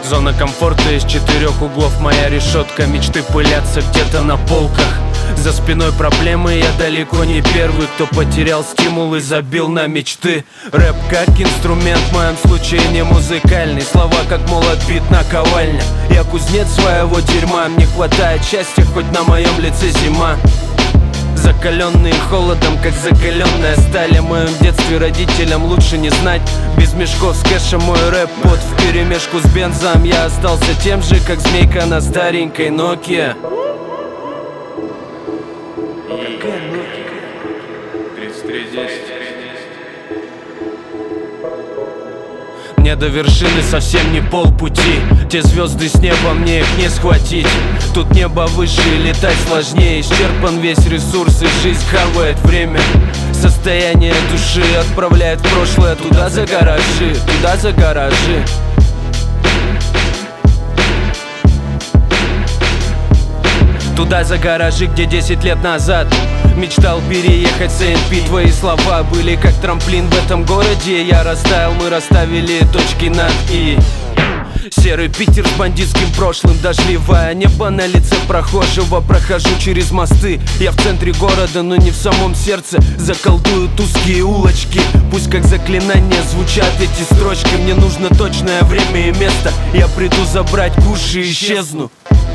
Зона комфорта из 4 углов, моя решетка. Мечты пылятся где-то на полках. За спиной проблемы, я далеко не первый, кто потерял стимул и забил на мечты. Рэп как инструмент, в моем случае не музыкальный. Слова как молот, бит наковальня. Я кузнец своего дерьма, мне хватает счастья, хоть на моем лице зима. Закаленные холодом, как закаленная сталь. О моем детстве родителям лучше не знать. Без мешков с кэшем мой рэп под вперемешку с бензом. Я остался тем же, как змейка на старенькой Nokia. Какая Nokia? 3310. Мне до вершины совсем не полпути. Те звезды с неба, мне их не схватить. Тут небо выше и летать сложнее. Исчерпан весь ресурс и жизнь хавает время. Состояние души отправляет в прошлое. Туда за гаражи, туда за гаражи. Туда за гаражи, где 10 лет назад мечтал переехать в СНП. Твои слова были как трамплин в этом городе. Я растаял, мы расставили точки над «и». Серый Питер с бандитским прошлым, дождливое небо на лице прохожего. Прохожу через мосты, я в центре города, но не в самом сердце. Заколдуют узкие улочки, пусть как заклинания звучат эти строчки. Мне нужно точное время и место, я приду забрать куш и исчезну.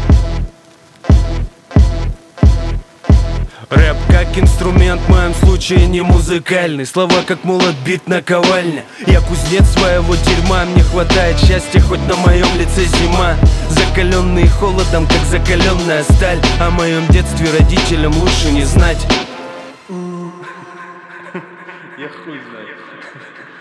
Рэп как инструмент, в моем случае не музыкальный. Слова как молот, бит наковальня. Я кузнец своего дерьма, мне хватает счастья, хоть на моем лице зима. Закаленные холодом, как закаленная сталь. О моем детстве родителям лучше не знать. Я хуй знаю.